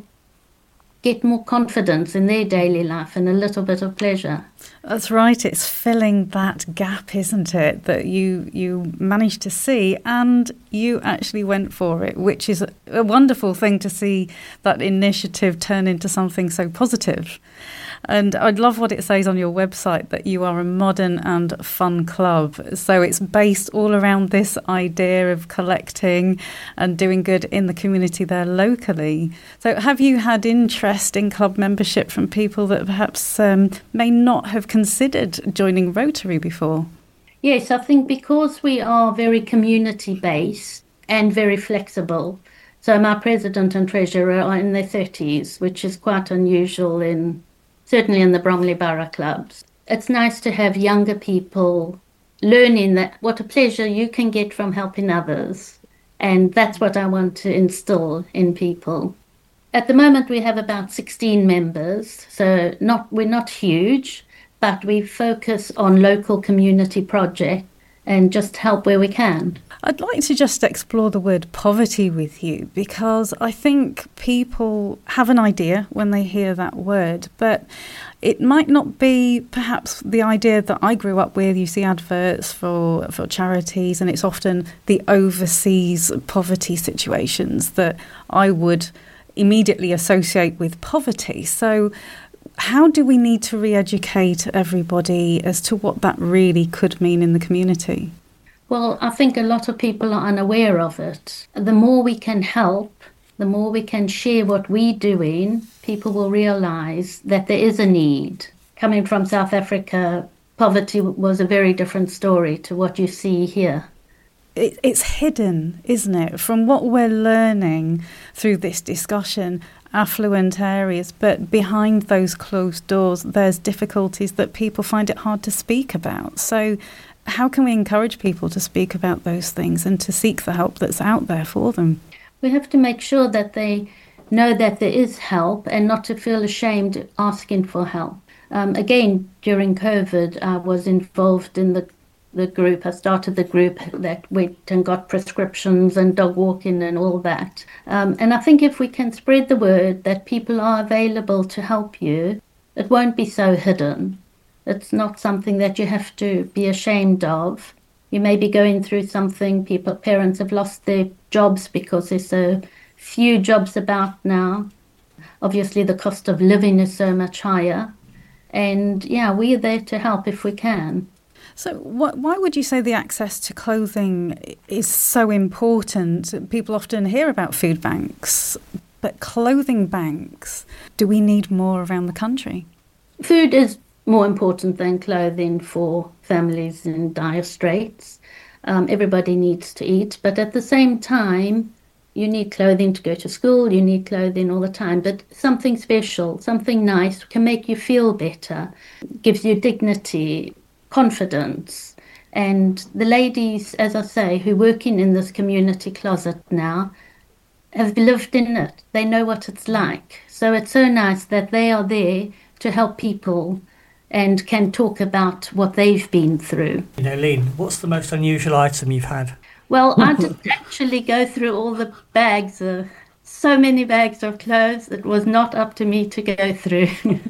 get more confidence in their daily life and a little bit of pleasure. That's right. It's filling that gap, isn't it, that you you managed to see, and you actually went for it, which is a, a wonderful thing to see that initiative turn into something so positive. And I love what it says on your website, that you are a modern and fun club. So it's based all around this idea of collecting and doing good in the community there locally. So have you had interest in club membership from people that perhaps um, may not have considered joining Rotary before? Yes, I think because we are very community-based and very flexible. So my president and treasurer are in their thirties, which is quite unusual in certainly in the Bromley Borough clubs. It's nice to have younger people learning that what a pleasure you can get from helping others. And that's what I want to instill in people. At the moment, we have about sixteen members, so not we're not huge, but we focus on local community projects and just help where we can. I'd like to just explore the word poverty with you, because I think people have an idea when they hear that word, but it might not be perhaps the idea that I grew up with. You see adverts for, for charities, and it's often the overseas poverty situations that I would immediately associate with poverty. So how do we need to re-educate everybody as to what that really could mean in the community? Well, I think a lot of people are unaware of it. The more we can help, the more we can share what we're doing, people will realise that there is a need. Coming from South Africa, poverty was a very different story to what you see here. It, it's hidden, isn't it, from what we're learning through this discussion, affluent areas, but behind those closed doors, there's difficulties that people find it hard to speak about. So how can we encourage people to speak about those things and to seek the help that's out there for them? We have to make sure that they know that there is help and not to feel ashamed asking for help. Um, again, during COVID, I was involved in the the group. I started the group that went and got prescriptions and dog walking and all that. Um, and I think if we can spread the word that people are available to help you, it won't be so hidden. It's not something that you have to be ashamed of. You may be going through something. People, parents have lost their jobs because there's so few jobs about now. Obviously, the cost of living is so much higher. And yeah, we're there to help if we can. So wh- why would you say the access to clothing is so important? People often hear about food banks, but clothing banks, do we need more around the country? Food is more important than clothing for families in dire straits. Um, everybody needs to eat, but at the same time, you need clothing to go to school, you need clothing all the time, but something special, something nice can make you feel better, gives you dignity, confidence. And the ladies, as I say, who are working in this community closet now, have lived in it. They know what it's like. So it's so nice that they are there to help people and can talk about what they've been through. You know, Lean, what's the most unusual item you've had? Well, I didn't actually go through all the bags, uh, so many bags of clothes. It was not up to me to go through.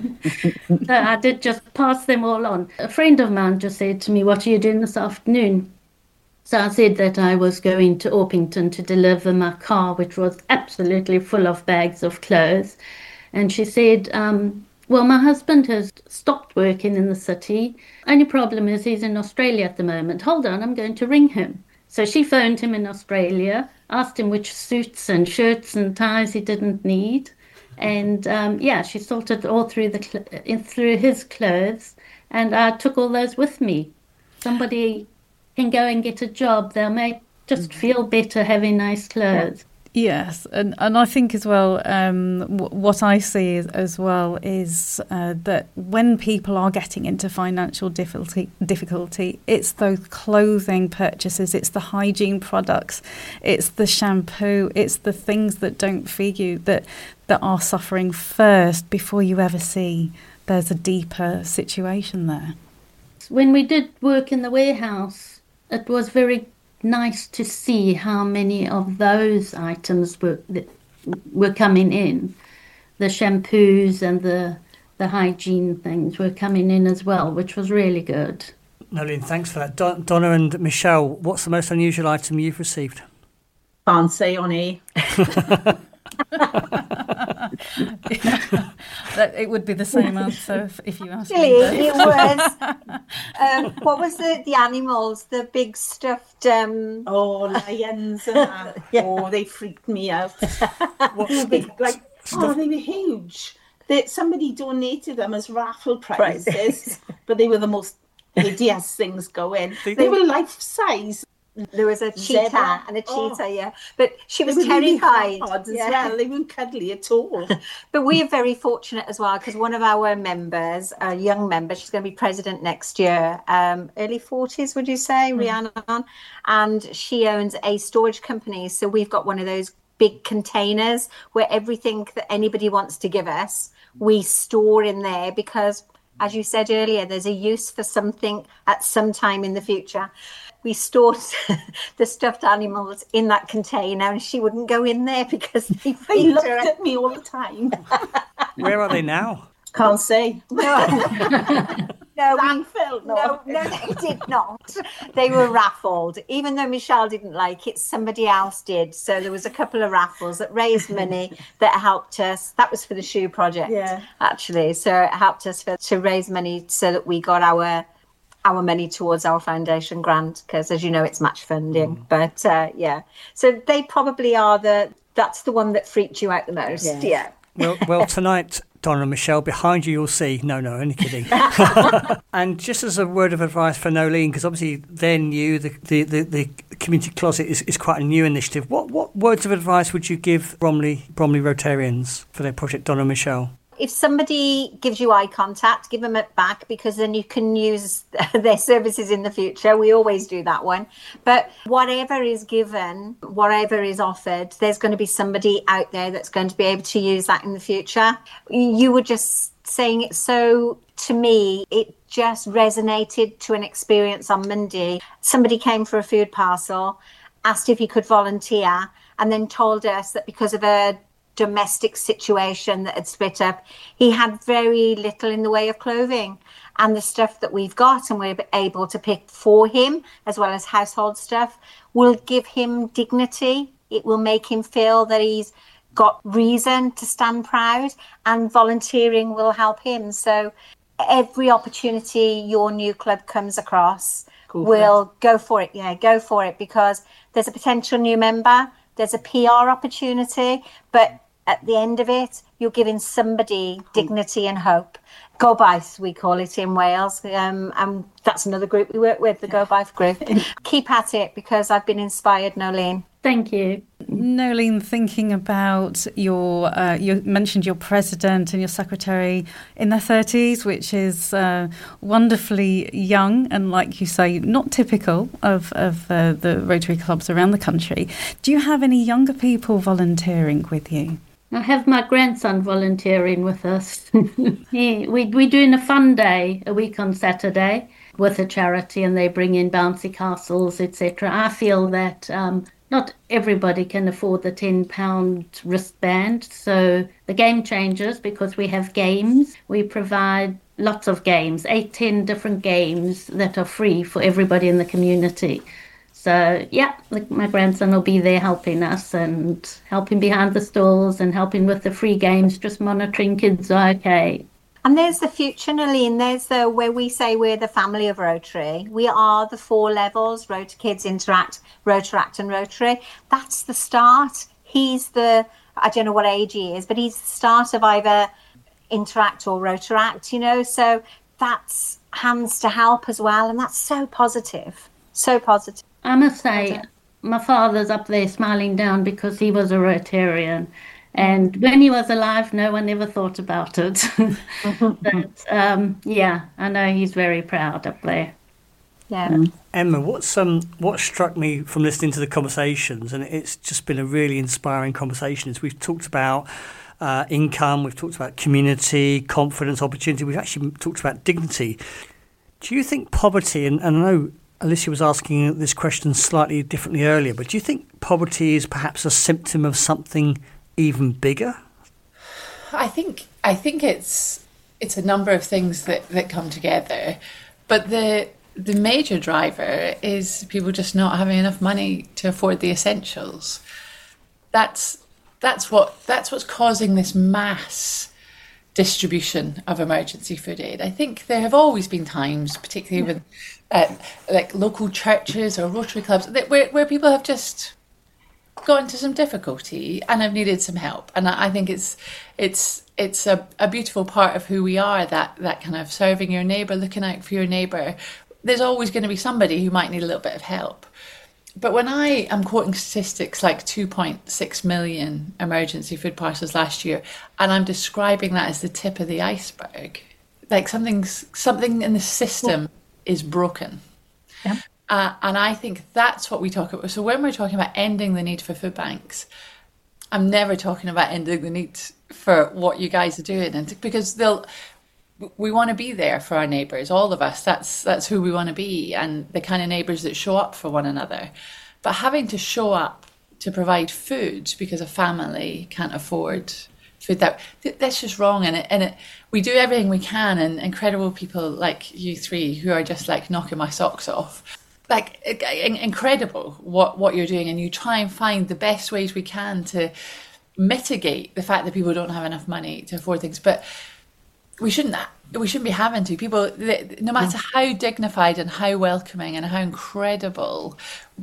So I did just pass them all on. A friend of mine just said to me, "What are you doing this afternoon?" So I said that I was going to Orpington to deliver my car, which was absolutely full of bags of clothes. And she said, um, well, my husband has stopped working in the city. Only problem is he's in Australia at the moment. Hold on, I'm going to ring him. So she phoned him in Australia, asked him which suits and shirts and ties he didn't need. And um, yeah, she sorted all through the cl- through his clothes. And I took all those with me. Somebody can go and get a job. They'll make just feel better having nice clothes. Yes, and, and I think as well, um, w- what I see is, as well is uh, that when people are getting into financial difficulty, difficulty, it's those clothing purchases, it's the hygiene products, it's the shampoo, it's the things that don't feed you that, that are suffering first before you ever see there's a deeper situation there. When we did work in the warehouse, it was very nice to see how many of those items were were coming in. The shampoos and the the hygiene things were coming in as well, which was really good. Nolene, thanks for that. Don- Donna and Michelle, what's the most unusual item you've received? Can't say on air. It would be the same answer if, if you asked Really, me. it was. Um, what was the the animals? The big stuffed. Um... Oh, lions and that. Yeah. Oh, they freaked me out. They, like, oh, they were huge. They, somebody donated them as raffle prizes, but they were the most hideous things going. They, they were life size. There was a cheetah Zebra. and a Oh. cheetah, yeah. But she was They were really terrified. hard as yeah. well. They weren't cuddly at all. But we are very fortunate as well because one of our members, a young member, she's going to be president next year, um, early forties, would you say, mm. Rhiannon? And she owns a storage company. So we've got one of those big containers where everything that anybody wants to give us, we store in there because, as you said earlier, there's a use for something at some time in the future. We stored the stuffed animals in that container and she wouldn't go in there because they, they looked her at me all the time. Where are they now? Can't say. No, no, Landfill, no, no. no, they did not. They were raffled. Even though Michelle didn't like it, somebody else did. So there was a couple of raffles that raised money that helped us. That was for the shoe project, yeah. actually. So it helped us for, to raise money so that we got our our money towards our foundation grant because, as you know, it's match funding. Mm. But uh, yeah, so they probably are the. That's the one that freaked you out the most. Yeah. yeah. Well, well, tonight, Donna and Michelle, behind you, you'll see. No, no, only kidding. And just as a word of advice for Nolene, because obviously they're new, the, the, the, the Community Closet is, is quite a new initiative. What what words of advice would you give Bromley Bromley Rotarians for their project, Donna and Michelle? If somebody gives you eye contact, give them it back because then you can use their services in the future. We always do that one. But whatever is given, whatever is offered, there's going to be somebody out there that's going to be able to use that in the future. You were just saying it so, to me, it just resonated to an experience on Monday. Somebody came for a food parcel, asked if he could volunteer, and then told us that because of a domestic situation that had split up, he had very little in the way of clothing, and the stuff that we've got and we're able to pick for him as well as household stuff will give him dignity. It will make him feel that he's got reason to stand proud, and volunteering will help him. So every opportunity your new club comes across, Go for will it. go for it. Yeah, go for it, because there's a potential new member, there's a P R opportunity, but at the end of it, you're giving somebody dignity and hope. Gobaith, we call it in Wales, um, and that's another group we work with, the Gobaith group. Keep at it, because I've been inspired, Nolene. Thank you. Nolene, thinking about your, uh, you mentioned your president and your secretary in their thirties, which is uh, wonderfully young and, like you say, not typical of, of uh, the Rotary clubs around the country. Do you have any younger people volunteering with you? I have my grandson volunteering with us. he, we, we're doing a fun day a week on Saturday with a charity, and they bring in bouncy castles, et cetera. I feel that um, not everybody can afford the ten pound wristband. So the game changes, because we have games. We provide lots of games, eight, ten different games that are free for everybody in the community. So, yeah, my grandson will be there helping us and helping behind the stalls and helping with the free games, just monitoring kids are okay. And there's the future, Nolene. There's the where we say we're the family of Rotary. We are the four levels: Rotary Kids, Interact, Rotaract and Rotary. That's the start. He's the, I don't know what age he is, but he's the start of either Interact or Rotaract, you know. So that's hands to help as well. And that's so positive, so positive. I must say, my father's up there smiling down, because he was a Rotarian. And when he was alive, no one ever thought about it. But, um, yeah, I know he's very proud up there. Yeah. Mm. Emma, what's um what struck me from listening to the conversations, and it's just been a really inspiring conversation, is we've talked about uh, income, we've talked about community, confidence, opportunity, we've actually talked about dignity. Do you think poverty, and, and I know Alicia was asking this question slightly differently earlier, but do you think poverty is perhaps a symptom of something even bigger? I think I think it's it's a number of things that, that come together, but the the major driver is people just not having enough money to afford the essentials. That's that's what that's what's causing this mass distribution of emergency food aid. I think there have always been times, particularly with uh, like local churches or Rotary clubs, that where where people have just got into some difficulty and have needed some help. And I, I think it's it's it's a, a beautiful part of who we are, that that kind of serving your neighbour, looking out for your neighbour. There's always going to be somebody who might need a little bit of help. But when I am quoting statistics like two point six million emergency food parcels last year, and I'm describing that as the tip of the iceberg, like something's, something in the system is broken. Yeah. Uh, and I think that's what we talk about. So when we're talking about ending the need for food banks, I'm never talking about ending the need for what you guys are doing, and because they'll, we want to be there for our neighbours, all of us. That's that's who we want to be, and the kind of neighbours that show up for one another. But having to show up to provide food because a family can't afford food, that that's just wrong. And it, and it, we do everything we can, and incredible people like you three who are just like knocking my socks off. Like incredible what, what you're doing, and you try and find the best ways we can to mitigate the fact that people don't have enough money to afford things. But we shouldn't we shouldn't be having to. People, no matter how dignified and how welcoming and how incredible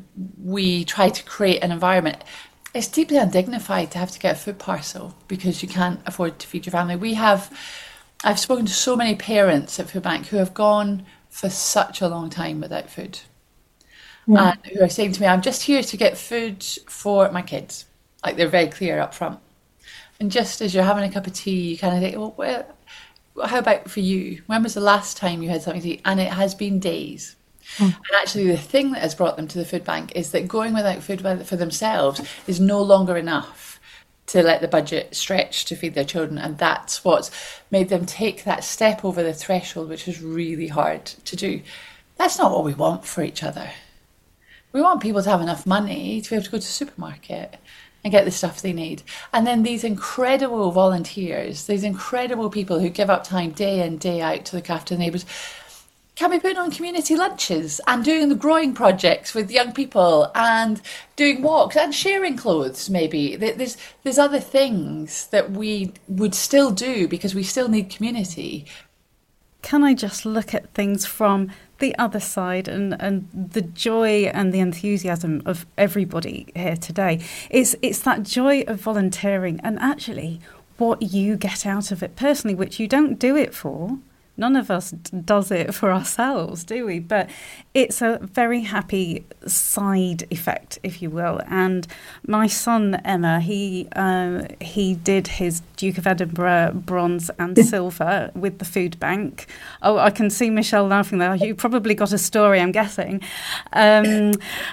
we try to create an environment, it's deeply undignified to have to get a food parcel because you can't afford to feed your family. We have, I've spoken to so many parents at Food Bank who have gone for such a long time without food. Yeah. And who are saying to me, I'm just here to get food for my kids. Like, they're very clear up front. And just as you're having a cup of tea, you kind of think, well, well, how about for you? When was the last time you had something to eat? And it has been days. Mm. And actually, the thing that has brought them to the food bank is that going without food for themselves is no longer enough to let the budget stretch to feed their children. And that's what's made them take that step over the threshold, which is really hard to do. That's not what we want for each other. We want people to have enough money to be able to go to the supermarket and get the stuff they need. And then these incredible volunteers, these incredible people who give up time day in, day out to look after neighbours, can be putting on community lunches and doing the growing projects with young people and doing walks and sharing clothes maybe. There's, there's other things that we would still do because we still need community. can I just look at things from the other side and, and the joy and the enthusiasm of everybody here today. It's it's that joy of volunteering and actually what you get out of it personally, which you don't do it for. None of us does it for ourselves, do we? But it's a very happy side effect, if you will. And my son, Emma, he uh, he did his Duke of Edinburgh bronze and silver with the food bank. Oh, I can see Michelle laughing there. You probably got a story, I'm guessing. Um,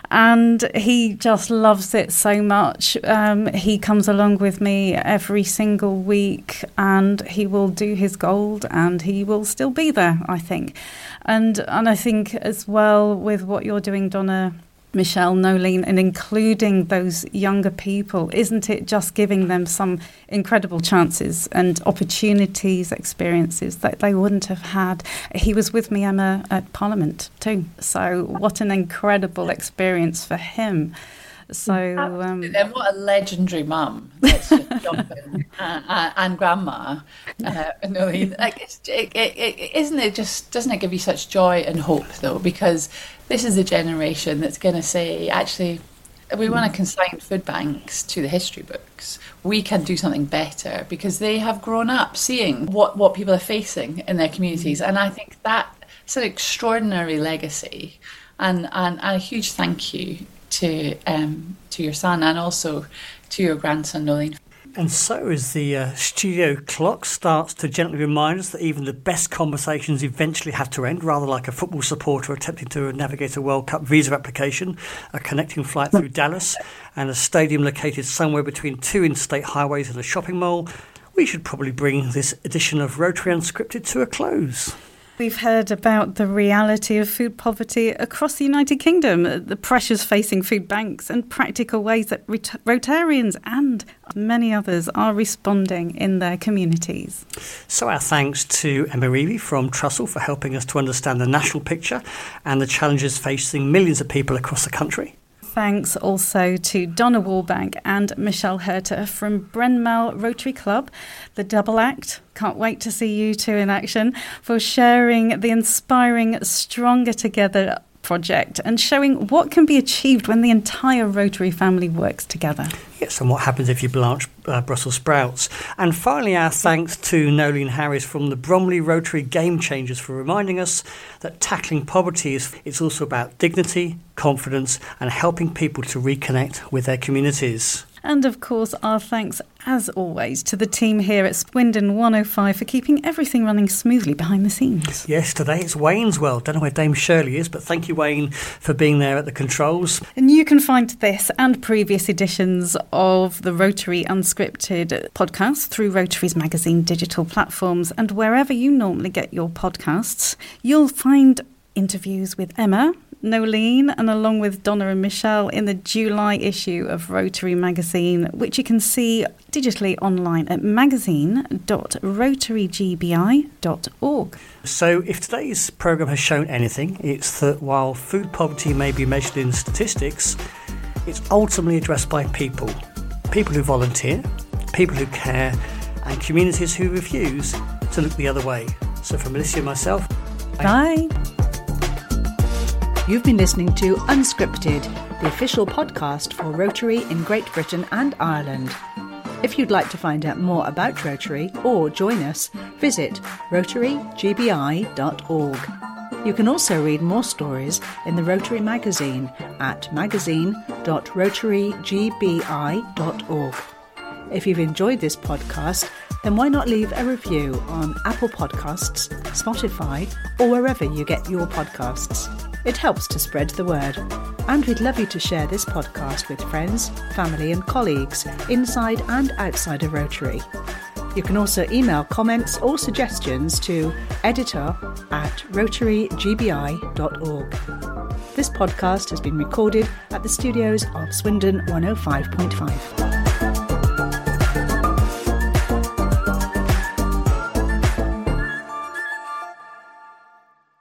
and he just loves it so much. Um, he comes along with me every single week and he will do his gold and he will still be there, I think. And and I think as well with what you're doing, Donna, Michelle, Nolene, and including those younger people, isn't it just giving them some incredible chances and opportunities, experiences that they wouldn't have had? He was with me, Emma, at Parliament too. So what an incredible experience for him. So, um, and what a legendary mum! Let's just jump in. Uh, uh, and grandma. Uh, no, like, it's, it, it, it, isn't it just? Doesn't it give you such joy and hope though? Because this is a generation that's going to say, actually, we want to consign food banks to the history books. We can do something better because they have grown up seeing what what people are facing in their communities, and I think that's an extraordinary legacy, and and, and a huge thank you to um, to your son and also to your grandson, Nolene. And so as the uh, studio clock starts to gently remind us that even the best conversations eventually have to end, rather like a football supporter attempting to navigate a World Cup visa application, a connecting flight through Dallas, and a stadium located somewhere between two interstate highways and a shopping mall, we should probably bring this edition of Rotary Unscripted to a close. We've heard about the reality of food poverty across the United Kingdom, the pressures facing food banks and practical ways that Rot- Rotarians and many others are responding in their communities. So our thanks to Emma Reevy from Trussell for helping us to understand the national picture and the challenges facing millions of people across the country. Thanks also to Donna Wallbank and Michelle Herter from Bryn Mawr Rotary Club, the Double Act. Can't wait to see you two in action, for sharing the inspiring Stronger Together project and showing what can be achieved when the entire Rotary family works together. Yes, and what happens if you blanch uh, Brussels sprouts. And finally, our thanks to Nolene Harris from the Bromley Rotary Game Changers for reminding us that tackling poverty is it's also about dignity, confidence and helping people to reconnect with their communities. And of course, our thanks, as always, to the team here at Swindon one oh five for keeping everything running smoothly behind the scenes. Yes, today it's Wayne's World. Don't know where Dame Shirley is, but thank you, Wayne, for being there at the controls. And you can find this and previous editions of the Rotary Unscripted podcast through Rotary's magazine digital platforms and wherever you normally get your podcasts. You'll find interviews with Emma, Nolene, and along with Donna and Michelle in the July issue of Rotary magazine, which you can see digitally online at magazine dot rotary g b i dot org. So if today's programme has shown anything, it's that while food poverty may be measured in statistics, it's ultimately addressed by people. People who volunteer, people who care, and communities who refuse to look the other way. So from Alicia and myself, bye. You've been listening to Unscripted, the official podcast for Rotary in Great Britain and Ireland. If you'd like to find out more about Rotary or join us, visit rotary g b i dot org. You can also read more stories in the Rotary magazine at magazine dot rotary g b i dot org. If you've enjoyed this podcast, then why not leave a review on Apple Podcasts, Spotify, or wherever you get your podcasts. It helps to spread the word. And we'd love you to share this podcast with friends, family and colleagues inside and outside of Rotary. You can also email comments or suggestions to editor at rotary g b i dot org. This podcast has been recorded at the studios of Swindon one oh five point five.